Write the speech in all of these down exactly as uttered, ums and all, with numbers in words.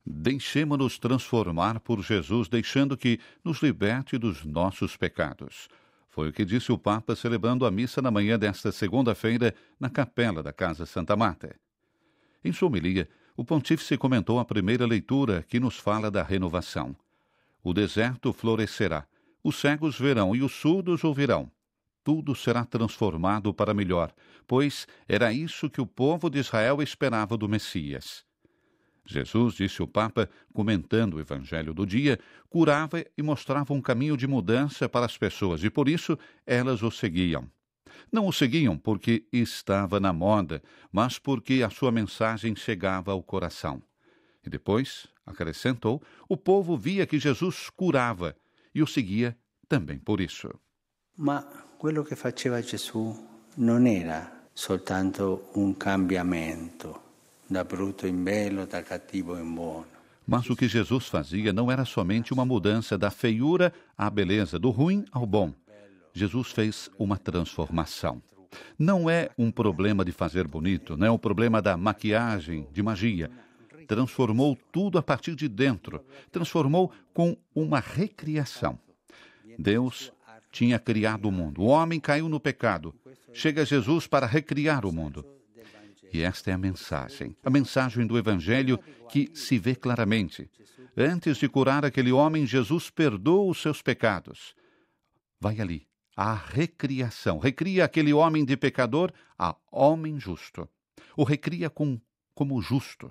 Deixemo-nos transformar por Jesus, deixando que nos liberte dos nossos pecados. Foi o que disse o Papa celebrando a missa na manhã desta segunda-feira na capela da Casa Santa Marta. Em sua homilia, o pontífice comentou a primeira leitura que nos fala da renovação. O deserto florescerá, os cegos verão e os surdos ouvirão. Tudo será transformado para melhor, pois era isso que o povo de Israel esperava do Messias. Jesus, disse o Papa, comentando o Evangelho do dia, curava e mostrava um caminho de mudança para as pessoas e, por isso, elas o seguiam. Não o seguiam porque estava na moda, mas porque a sua mensagem chegava ao coração. E depois, acrescentou, o povo via que Jesus curava e o seguia também por isso. Ma quello che faceva Gesù non era soltanto un cambiamento. Da bruto in bello, da cattivo in buono. Mas o que Jesus fazia não era somente uma mudança da feiura à beleza, do ruim ao bom. Jesus fez uma transformação. Não é um problema de fazer bonito, não é um problema da maquiagem, de magia. Transformou tudo a partir de dentro. Transformou com uma recriação. Deus tinha criado o mundo. O homem caiu no pecado. Chega Jesus para recriar o mundo. E esta é a mensagem, a mensagem do Evangelho que se vê claramente. Antes de curar aquele homem, Jesus perdoa os seus pecados. Vai ali, a recriação. Recria aquele homem de pecador a homem justo. O recria com, como justo.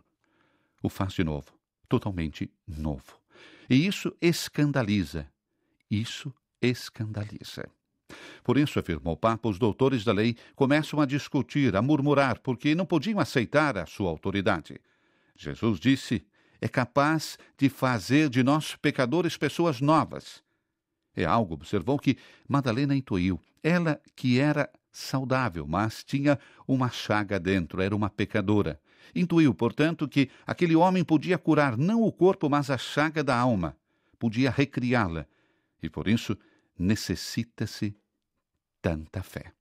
O faz de novo, totalmente novo. E isso escandaliza. Isso escandaliza. Por isso, afirmou o Papa, os doutores da lei começam a discutir, a murmurar, porque não podiam aceitar a sua autoridade. Jesus disse, é capaz de fazer de nós pecadores pessoas novas. É algo, observou, que Madalena intuiu. Ela que era saudável, mas tinha uma chaga dentro, era uma pecadora. Intuiu, portanto, que aquele homem podia curar não o corpo, mas a chaga da alma. Podia recriá-la. E por isso, necessita-se tanta fé.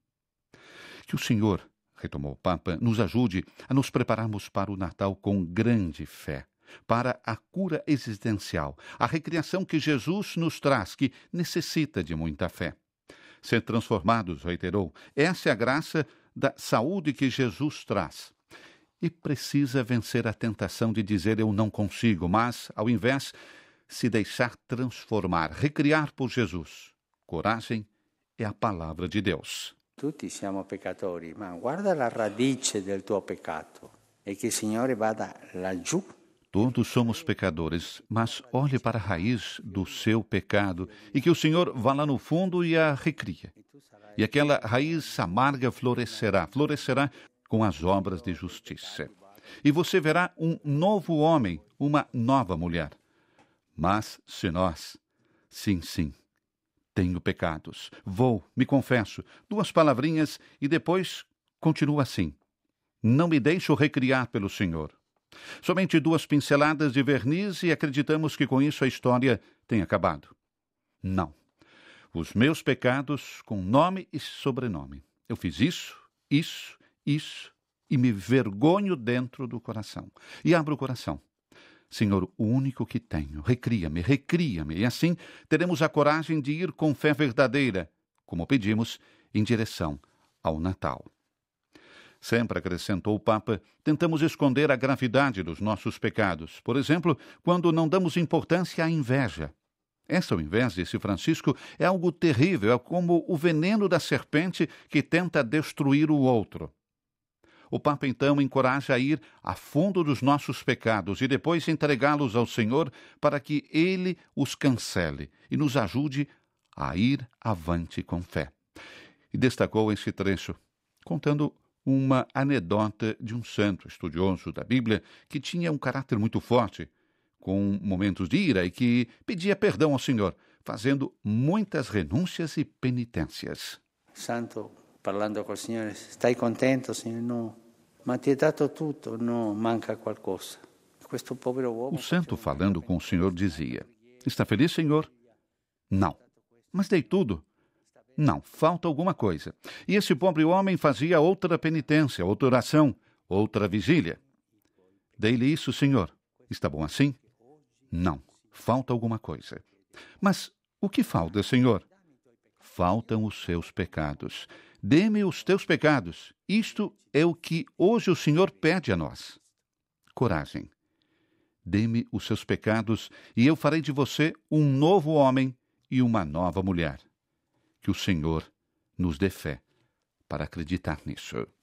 Que o Senhor, retomou o Papa, nos ajude a nos prepararmos para o Natal com grande fé, para a cura existencial, a recriação que Jesus nos traz, que necessita de muita fé. Ser transformados, reiterou, essa é a graça da saúde que Jesus traz. E precisa vencer a tentação de dizer eu não consigo, mas, ao invés, se deixar transformar, recriar por Jesus. Coragem é a palavra de Deus. Tutti siamo peccatori, ma guarda la radice del tuo peccato e che il Signore vada laggiù. Todos somos pecadores, mas olhe para a raiz do seu pecado e que o Senhor vá lá no fundo e a recria. E aquela raiz amarga florescerá, florescerá com as obras de justiça. E você verá um novo homem, uma nova mulher. Mas se nós, sim, sim, tenho pecados, vou, me confesso, duas palavrinhas e depois continua assim. Não me deixo recriar pelo Senhor. Somente duas pinceladas de verniz e acreditamos que com isso a história tem acabado. Não. Os meus pecados com nome e sobrenome. Eu fiz isso, isso, isso e me vergonho dentro do coração. E abro o coração. Senhor, o único que tenho, recria-me, recria-me, e assim teremos a coragem de ir com fé verdadeira, como pedimos, em direção ao Natal. Sempre, acrescentou o Papa, tentamos esconder a gravidade dos nossos pecados. Por exemplo, quando não damos importância à inveja. Essa inveja, disse Francisco, é algo terrível, é como o veneno da serpente que tenta destruir o outro. O Papa, então, encoraja a ir a fundo dos nossos pecados e depois entregá-los ao Senhor para que Ele os cancele e nos ajude a ir avante com fé. E destacou esse trecho, contando uma anedota de um santo estudioso da Bíblia que tinha um caráter muito forte, com momentos de ira e que pedia perdão ao Senhor, fazendo muitas renúncias e penitências. Santo, parlando com o Senhor, stai contento, Senhor? Não. Ma ti è dato tutto, não manca qualcosa. Questo povero uomo. O santo, falando com o Senhor, dizia: Está feliz, Senhor? Não. Mas dei tudo? Não, falta alguma coisa. E esse pobre homem fazia outra penitência, outra oração, outra vigília. Dei-lhe isso, Senhor. Está bom assim? Não, falta alguma coisa. Mas o que falta, Senhor? Faltam os seus pecados. Dê-me os teus pecados. Isto é o que hoje o Senhor pede a nós. Coragem. Dê-me os seus pecados e eu farei de você um novo homem e uma nova mulher. Que o Senhor nos dê fé para acreditar nisso.